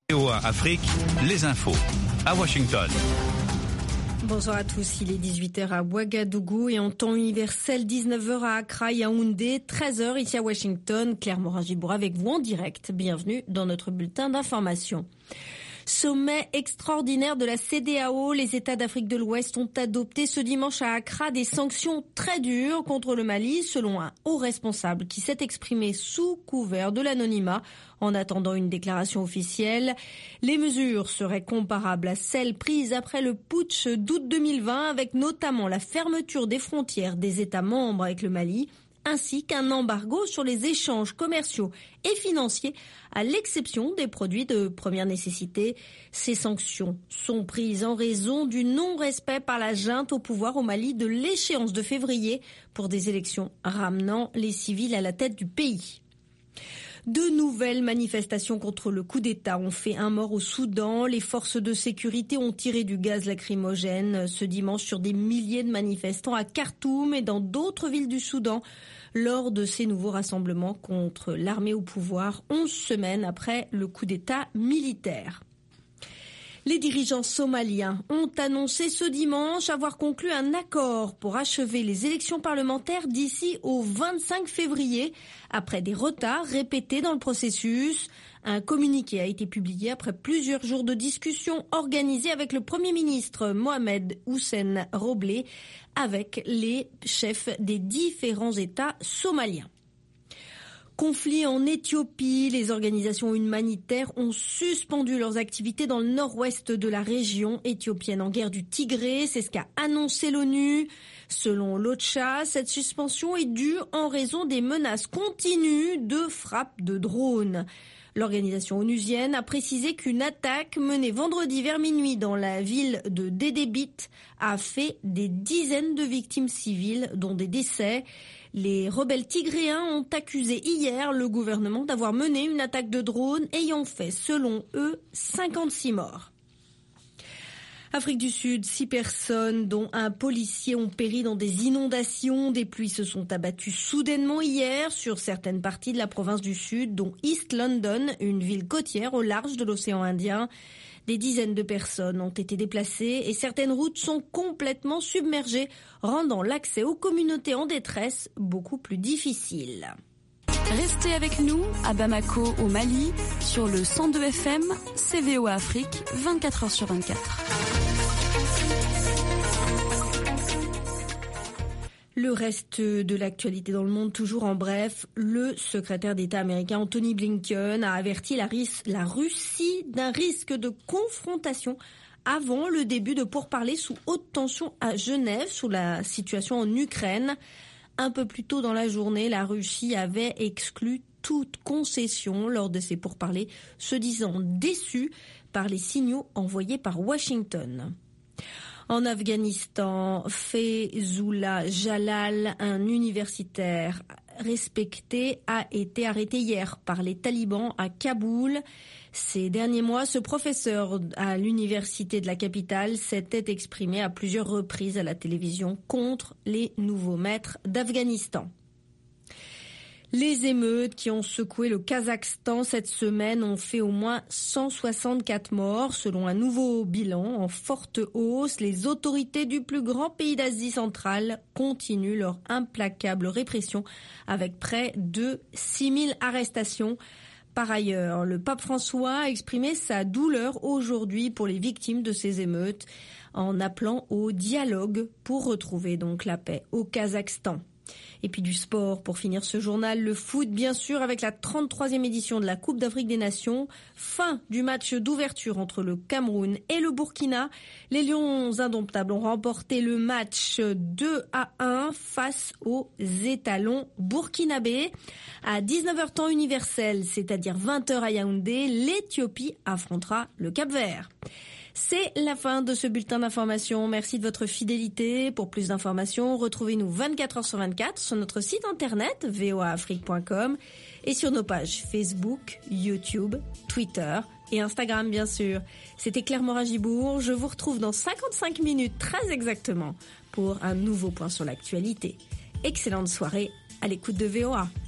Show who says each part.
Speaker 1: VOA Afrique, les infos à Washington.
Speaker 2: Bonsoir à tous, il est 18h à Ouagadougou et en temps universel 19h à Accra, Yaoundé, 13h ici à Washington. Claire Morin-Gibour avec vous en direct. Bienvenue dans notre bulletin d'information. Sommet extraordinaire de la CEDEAO, les États d'Afrique de l'Ouest ont adopté ce dimanche à Accra des sanctions très dures contre le Mali, selon un haut responsable qui s'est exprimé sous couvert de l'anonymat en attendant une déclaration officielle. Les mesures seraient comparables à celles prises après le putsch d'août 2020, avec notamment la fermeture des frontières des États membres avec le Mali, ainsi qu'un embargo sur les échanges commerciaux et financiers, à l'exception des produits de première nécessité. Ces sanctions sont prises en raison du non-respect par la junte au pouvoir au Mali de l'échéance de février pour des élections ramenant les civils à la tête du pays. De nouvelles manifestations contre le coup d'État ont fait un mort au Soudan. Les forces de sécurité ont tiré du gaz lacrymogène ce dimanche sur des milliers de manifestants à Khartoum et dans d'autres villes du Soudan lors de ces nouveaux rassemblements contre l'armée au pouvoir, 11 semaines après le coup d'État militaire. Les dirigeants somaliens ont annoncé ce dimanche avoir conclu un accord pour achever les élections parlementaires d'ici au 25 février, après des retards répétés dans le processus. Un communiqué a été publié après plusieurs jours de discussions organisées avec le Premier ministre Mohamed Hussein Roble, avec les chefs des différents États somaliens. Conflit en Éthiopie, les organisations humanitaires ont suspendu leurs activités dans le nord-ouest de la région éthiopienne en guerre du Tigré. C'est ce qu'a annoncé l'ONU. Selon l'OCHA, cette suspension est due en raison des menaces continues de frappes de drones. L'organisation onusienne a précisé qu'une attaque menée vendredi vers minuit dans la ville de Dédébit a fait des dizaines de victimes civiles, dont des décès. Les rebelles tigréens ont accusé hier le gouvernement d'avoir mené une attaque de drone ayant fait, selon eux, 56 morts. Afrique du Sud, 6 personnes, dont un policier, ont péri dans des inondations. Des pluies se sont abattues soudainement hier sur certaines parties de la province du Sud, dont East London, une ville côtière au large de l'océan Indien. Des dizaines de personnes ont été déplacées et certaines routes sont complètement submergées, rendant l'accès aux communautés en détresse beaucoup plus difficile.
Speaker 3: Restez avec nous à Bamako, au Mali, sur le 102 FM, CVO Afrique, 24h sur 24.
Speaker 2: Le reste de l'actualité dans le monde, toujours en bref, le secrétaire d'État américain Anthony Blinken a averti la Russie d'un risque de confrontation avant le début de pourparlers sous haute tension à Genève sur la situation en Ukraine. Un peu plus tôt dans la journée, la Russie avait exclu toute concession lors de ces pourparlers, se disant déçue par les signaux envoyés par Washington. En Afghanistan, Feyzullah Jalal, un universitaire respecté, a été arrêté hier par les talibans à Kaboul. Ces derniers mois, ce professeur à l'université de la capitale s'était exprimé à plusieurs reprises à la télévision contre les nouveaux maîtres d'Afghanistan. Les émeutes qui ont secoué le Kazakhstan cette semaine ont fait au moins 164 morts. Selon un nouveau bilan en forte hausse, les autorités du plus grand pays d'Asie centrale continuent leur implacable répression avec près de 6000 arrestations. Par ailleurs, le pape François a exprimé sa douleur aujourd'hui pour les victimes de ces émeutes en appelant au dialogue pour retrouver donc la paix au Kazakhstan. Et puis du sport pour finir ce journal, le foot bien sûr avec la 33e édition de la Coupe d'Afrique des Nations. Fin du match d'ouverture entre le Cameroun et le Burkina. Les Lions indomptables ont remporté le match 2-1 face aux étalons burkinabés. À 19h temps universel, c'est-à-dire 20h à Yaoundé, l'Éthiopie affrontera le Cap-Vert. C'est la fin de ce bulletin d'information. Merci de votre fidélité. Pour plus d'informations, retrouvez-nous 24h sur 24 sur notre site internet voaafrique.com et sur nos pages Facebook, YouTube, Twitter et Instagram bien sûr. C'était Claire Morin-Gibour. Je vous retrouve dans 55 minutes très exactement pour un nouveau point sur l'actualité. Excellente soirée à l'écoute de VOA.